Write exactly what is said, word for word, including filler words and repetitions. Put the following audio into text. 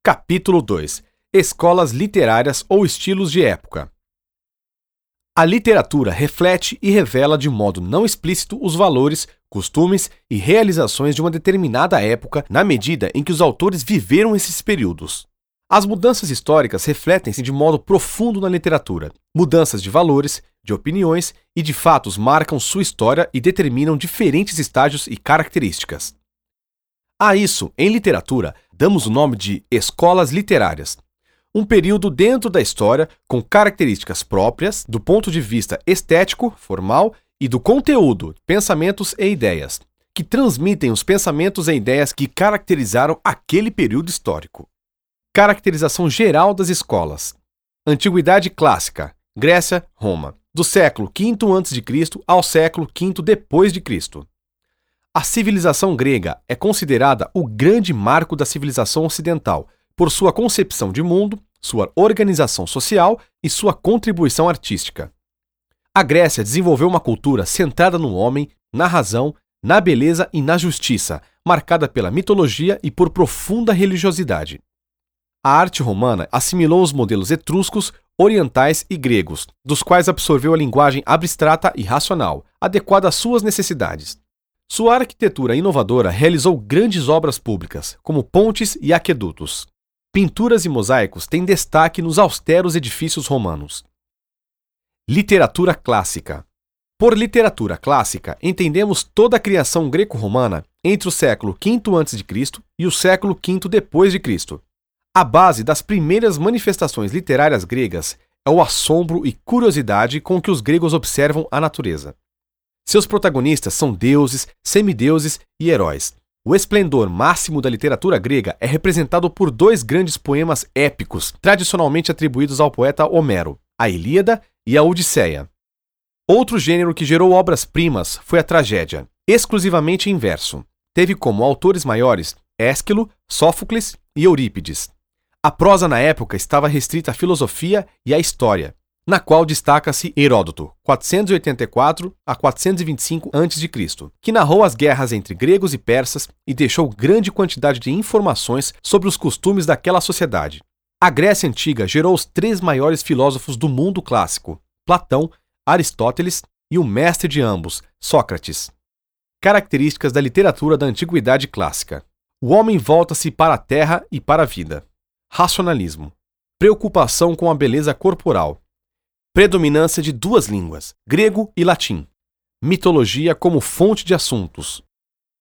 Capítulo dois. Escolas literárias ou estilos de época. A literatura reflete e revela de modo não explícito os valores, costumes e realizações de uma determinada época na medida em que os autores viveram esses períodos. As mudanças históricas refletem-se de modo profundo na literatura. Mudanças de valores, de opiniões e de fatos marcam sua história e determinam diferentes estágios e características. A isso, em literatura, damos o nome de escolas literárias. Um período dentro da história com características próprias do ponto de vista estético, formal e do conteúdo, pensamentos e ideias, que transmitem os pensamentos e ideias que caracterizaram aquele período histórico. Caracterização geral das escolas. Antiguidade clássica, Grécia, Roma, do século quinto antes de Cristo ao século quinto depois de Cristo. A civilização grega é considerada o grande marco da civilização ocidental, por sua concepção de mundo, sua organização social e sua contribuição artística. A Grécia desenvolveu uma cultura centrada no homem, na razão, na beleza e na justiça, marcada pela mitologia e por profunda religiosidade. A arte romana assimilou os modelos etruscos, orientais e gregos, dos quais absorveu a linguagem abstrata e racional, adequada às suas necessidades. Sua arquitetura inovadora realizou grandes obras públicas, como pontes e aquedutos. Pinturas e mosaicos têm destaque nos austeros edifícios romanos. Literatura clássica. Por literatura clássica, entendemos toda a criação greco-romana entre o século quinto antes de Cristo e o século quinto depois de Cristo. A base das primeiras manifestações literárias gregas é o assombro e curiosidade com que os gregos observam a natureza. Seus protagonistas são deuses, semideuses e heróis. O esplendor máximo da literatura grega é representado por dois grandes poemas épicos, tradicionalmente atribuídos ao poeta Homero, a Ilíada e a Odisseia. Outro gênero que gerou obras-primas foi a tragédia, exclusivamente em verso. Teve como autores maiores Ésquilo, Sófocles e Eurípides. A prosa na época estava restrita à filosofia e à história, na qual destaca-se Heródoto, quatrocentos e oitenta e quatro a quatrocentos e vinte e cinco antes de Cristo, que narrou as guerras entre gregos e persas e deixou grande quantidade de informações sobre os costumes daquela sociedade. A Grécia Antiga gerou os três maiores filósofos do mundo clássico, Platão, Aristóteles e o mestre de ambos, Sócrates. Características da literatura da Antiguidade Clássica. O homem volta-se para a terra e para a vida. Racionalismo. Preocupação com a beleza corporal. Predominância de duas línguas, grego e latim. Mitologia como fonte de assuntos.